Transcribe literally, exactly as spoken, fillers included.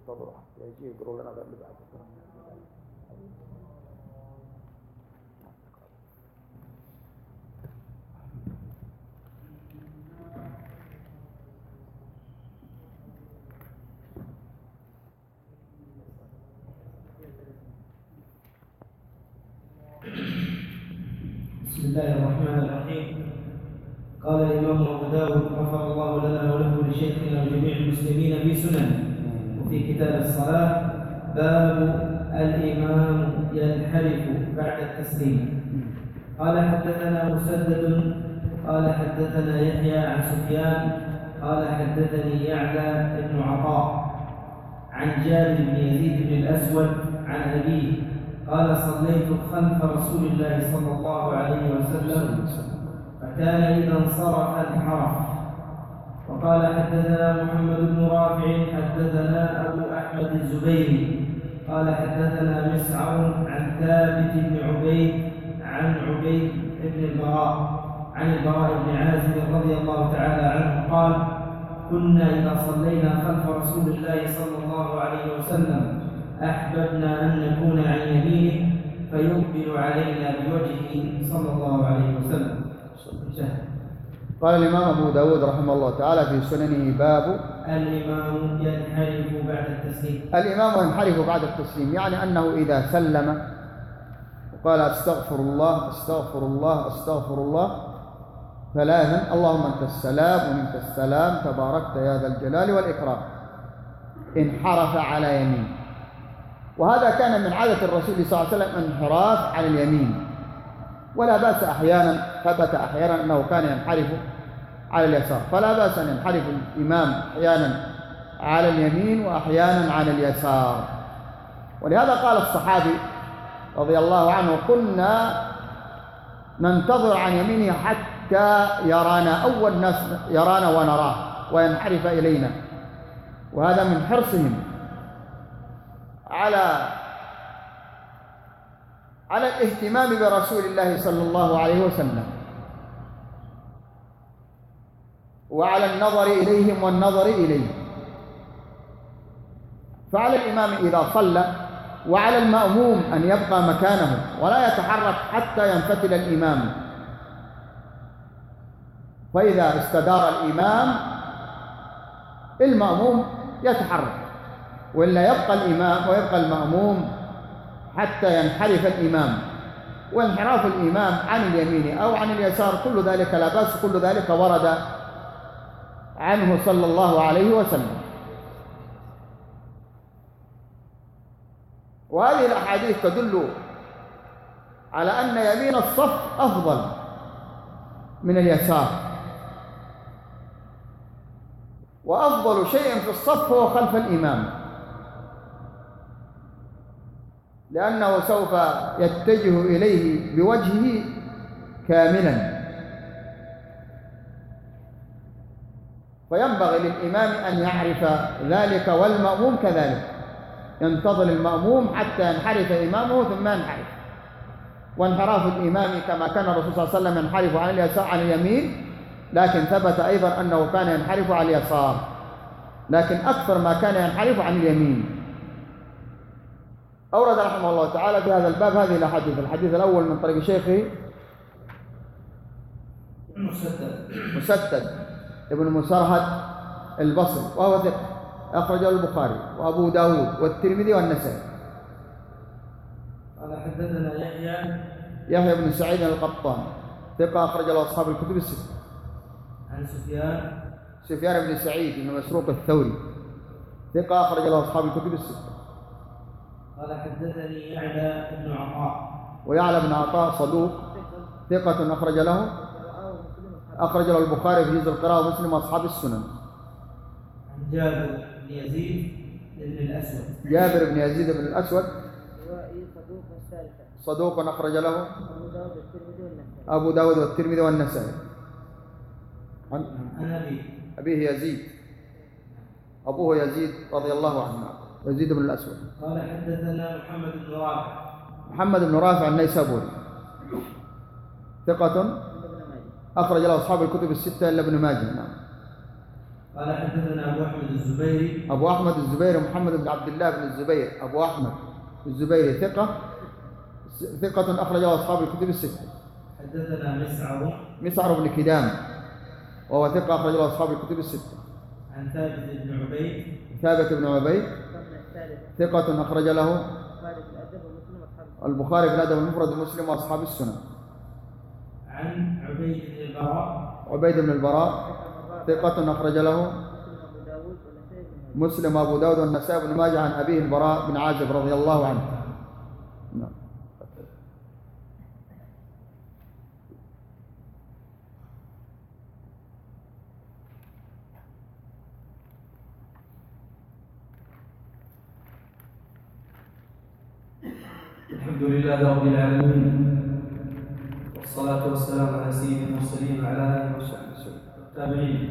انتظروا حتى يجي يقروا لنا اللي بعد. بسم الله الرحمن الرحيم. قال الإمام أبو داود غفر الله لنا وله ولشيخنا وجميع المسلمين في سننه وفي كتاب الصلاة باب الإمام ينحرف بعد التسليم. قال حدثنا مسدد قال حدثنا يحيى عن سفيان قال حدثني يعلى بن عطاء عن جابر بن يزيد بن الأسود عن أبيه قال صليت خلف رسول الله صلى الله عليه وسلم فكان إذا انصرف انحرف. وقال حدثنا محمد بن رافع حدثنا أبو أحمد الزبيري قال حدثنا مسعر عن ثابت بن عبيد عن عبيد بن البراء عن البراء بن عازب رضي الله تعالى عنه قال كنا إذا صلينا خلف رسول الله صلى الله عليه وسلم أحببنا أن نكون عن يمينه فيقبل علينا بوجهه صلى الله عليه وسلم. قال الإمام أبو داود رحمه الله تعالى في سننه باب الإمام ينحرف بعد التسليم. الإمام ينحرف بعد التسليم يعني أنه إذا سلم وقال استغفر الله استغفر الله استغفر الله ثلاثا اللهم أنت السلام ومنك السلام تباركت يا ذا الجلال والإكرام انحرف على يمين. وهذا كان من عادة الرسول صلى الله عليه وسلم انحراف على اليمين، ولا بأس أحيانا ثبت أحيانا أنه كان ينحرف على اليسار، فلا بأس أن ينحرف الإمام أحيانا على اليمين وأحيانا على اليسار. ولهذا قال الصحابي رضي الله عنه كنا ننتظر عن يمينه حتى يرانا أول ناس يرانا ونراه وينحرف إلينا، وهذا من حرصهم على على الاهتمام برسول الله صلى الله عليه وسلم وعلى النظر إليهم والنظر إليه. فعلى الإمام إذا صلى وعلى المأموم أن يبقى مكانه ولا يتحرك حتى ينفتل الإمام، فإذا استدار الإمام المأموم يتحرك، وإلا يبقى الإمام ويبقى المأموم حتى ينحرف الإمام. وانحراف الإمام عن اليمين أو عن اليسار كل ذلك لا بأس، كل ذلك ورد عنه صلى الله عليه وسلم. وهذه الأحاديث تدل على أن يمين الصف أفضل من اليسار، وأفضل شيء في الصف هو خلف الإمام، لأنه سوف يتجه إليه بوجهه كاملا. فينبغي للإمام أن يعرف ذلك والمأموم كذلك، ينتظر المأموم حتى ينحرف إمامه ثم ينحرف. وانحراف الإمام كما كان الرسول صلى الله عليه وسلم ينحرف عن اليسار عن اليمين، لكن ثبت أيضا أنه كان ينحرف عن اليسار، لكن أكثر ما كان ينحرف عن اليمين. أورد رحمه الله تعالى في هذا الباب هذه الأحاديث. الحديث الأول من طريق شيخه مسدد مسدد ابن مسرهد البصري وهو ثقة أخرجه البخاري وأبو داود والترمذي والنسائي. قال حدثنا يحيى يحيى بن سعيد القطان ثقة أخرج له أصحاب الكتب الستة. عن سفيان سفيان بن سعيد بن مسروق الثوري ثقة أخرج له أصحاب الكتب الستة. قال حدثني يعلى بن عطاء ويعلى بن عطاء صدوق ثقة أخرج له أخرج له البخاري في جزء القراءة ومسلم وأصحاب السنن. عن جابر بن يزيد بن الأسود جابر بن يزيد بن الأسود صدوق أخرج له أبو داود والترمذي والنسائي. عن أبيه أبيه يزيد أبوه يزيد رضي الله عنه يزيد بن الأسود. قال حدثنا محمد بن رافع محمد بن رافع النيسابوري ثقة أخرج له أصحاب الكتب الستة إلا ابن ماجه. نعم. قال حدثنا أبو أحمد الزبيري. أبو أحمد الزبيري محمد بن عبد الله بن الزبير أبو أحمد الزبيري ثقة ثقة أخرجه أصحاب الكتب الستة. حدثنا مسعر. مسعر بن كدام وهو ثقة أخرجه أصحاب الكتب الستة. عن ثابت بن عبيد. ثابت بن عبيد ثقة أخرج له البخاري في الأدب المفرد ومسلم وأصحاب السنن. عن عبيد بن البراء. عبيد بن البراء ثقة أخرج له مسلم وأبو داود والنسائي بن ماجه عن أبيه البراء بن عازب رضي الله عنه. نعم. الحمد لله رب العالمين، والصلاة والسلام على سيد المرسلين وعلى آله وصحبه التابعين.